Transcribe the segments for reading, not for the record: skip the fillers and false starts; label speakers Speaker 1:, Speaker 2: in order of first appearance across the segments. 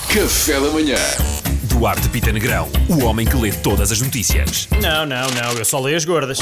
Speaker 1: Café da manhã.
Speaker 2: Duarte Pita Negrão, o homem que lê todas as notícias.
Speaker 3: Não, eu só leio as gordas.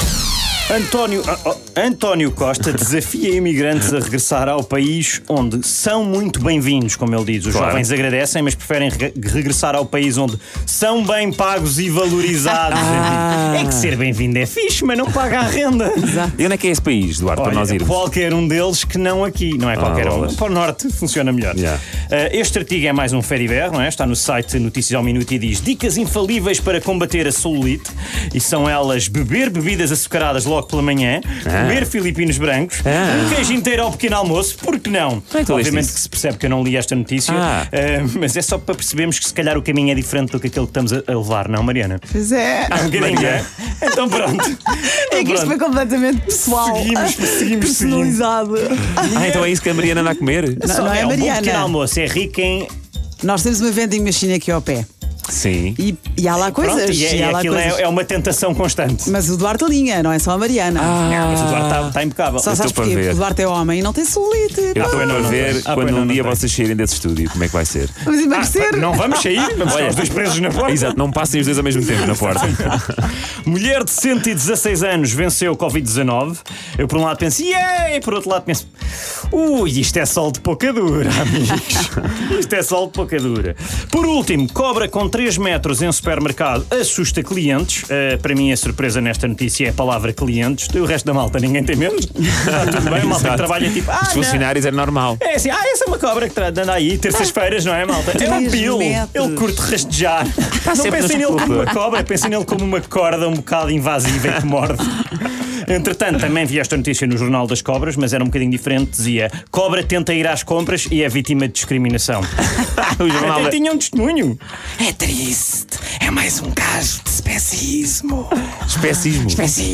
Speaker 4: António Costa desafia imigrantes a regressar ao país onde são muito bem-vindos, como ele diz. Os jovens agradecem, mas preferem regressar ao país onde são bem pagos e valorizados. É que ser bem-vindo é fixe, mas não paga a renda.
Speaker 5: E onde é que é esse país, Duarte, para nós irmos?
Speaker 4: Qualquer um deles que não aqui. Não é qualquer um. Para o norte funciona melhor.
Speaker 5: Yeah.
Speaker 4: Este artigo é mais um Fediver, não é? Está no site Notícias ao Minuto e diz: dicas infalíveis para combater a celulite. E são elas: beber bebidas açucaradas logo pela manhã, comer filipinos brancos, um queijo inteiro ao pequeno almoço, porque não? Obviamente que se percebe que eu não li esta notícia, mas é só para percebermos que se calhar o caminho é diferente do que aquele que estamos a levar, não, Mariana?
Speaker 6: Pois é.
Speaker 4: Um bocadinho, é? Então pronto.
Speaker 6: É que isto foi completamente pessoal.
Speaker 4: Seguimos.
Speaker 6: Personalizado.
Speaker 5: Então é isso que a Mariana anda a comer?
Speaker 6: Não é a
Speaker 4: um bom
Speaker 6: Mariana.
Speaker 4: pequeno almoço, é rico em...
Speaker 6: Nós temos uma vending machine aqui ao pé.
Speaker 5: Sim.
Speaker 6: E há lá coisas.
Speaker 4: Pronto, e
Speaker 6: há lá
Speaker 4: aquilo
Speaker 6: coisas.
Speaker 4: é uma tentação constante.
Speaker 6: Mas o Duarte alinha, não é só a Mariana.
Speaker 4: Mas o Duarte está impecável.
Speaker 6: Só sabes
Speaker 5: estou para
Speaker 6: porquê?
Speaker 5: ver.
Speaker 6: Porque o Duarte é homem e não tem celulite.
Speaker 5: Eu estou
Speaker 4: não,
Speaker 5: a
Speaker 4: não
Speaker 5: ver
Speaker 4: tem.
Speaker 5: quando
Speaker 4: Pois não,
Speaker 5: um
Speaker 4: não
Speaker 5: dia
Speaker 4: tem.
Speaker 5: vocês saírem desse estúdio, como é que vai ser?
Speaker 6: Vamos emagrecer.
Speaker 4: Não vamos sair, vamos estar os dois presos na porta.
Speaker 5: Exato, não passem os dois ao mesmo tempo na porta.
Speaker 4: Mulher de 116 anos venceu o Covid-19. Eu por um lado penso, e por outro lado penso, isto é sol de pouca dura, amigos. Isto é sol de pouca dura. Por último, cobra com 3 metros em supermercado assusta clientes. Para mim a surpresa nesta notícia é a palavra clientes. O resto da malta ninguém tem medo. Está tudo bem, a malta que trabalha tipo,
Speaker 5: Os funcionários é normal.
Speaker 4: é assim, essa é uma cobra que anda aí terças-feiras, não é, malta? É um
Speaker 6: 3
Speaker 4: pilo.
Speaker 6: metros.
Speaker 4: Ele curte rastejar. Não
Speaker 5: sempre
Speaker 4: pensem
Speaker 5: no
Speaker 4: nele como uma
Speaker 5: escultor.
Speaker 4: cobra, pensem nele como uma corda um bocado invasiva e que morde. Entretanto, também vi esta notícia no Jornal das Cobras, mas era um bocadinho diferente. Dizia: cobra tenta ir às compras e é vítima de discriminação.
Speaker 5: O jornal
Speaker 4: Até
Speaker 5: da-
Speaker 4: tinha um testemunho.
Speaker 3: É triste. É mais um caso de especismo.
Speaker 5: Especismo.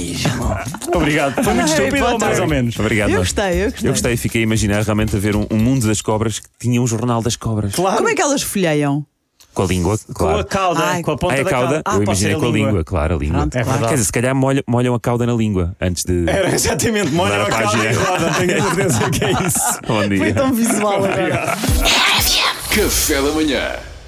Speaker 4: Obrigado. Foi muito
Speaker 6: Harry
Speaker 4: estúpido, ou
Speaker 6: Potter.
Speaker 4: mais ou menos?
Speaker 5: Obrigado.
Speaker 6: Eu
Speaker 5: Duarte.
Speaker 6: gostei.
Speaker 5: Eu gostei, fiquei a imaginar realmente a ver um mundo das cobras que tinha um jornal das cobras.
Speaker 4: Claro.
Speaker 6: Como é que elas folheiam?
Speaker 5: Com a língua,
Speaker 4: Com a
Speaker 5: claro.
Speaker 4: cauda,
Speaker 6: Ai.
Speaker 4: com a ponta
Speaker 5: É a
Speaker 4: da
Speaker 5: cauda?
Speaker 4: cauda.
Speaker 5: Eu
Speaker 4: Pode ser
Speaker 5: imaginei com a língua, claro, a língua.
Speaker 6: Pronto,
Speaker 4: É verdade.
Speaker 5: Quer dizer, se calhar molham a cauda na língua antes de.
Speaker 4: Era exatamente, molha
Speaker 5: Mudar
Speaker 4: a
Speaker 5: a
Speaker 4: cauda
Speaker 5: página.
Speaker 4: e roda. Tenho certeza que é isso.
Speaker 5: Bom dia.
Speaker 6: Foi tão visual agora.
Speaker 1: Café da manhã.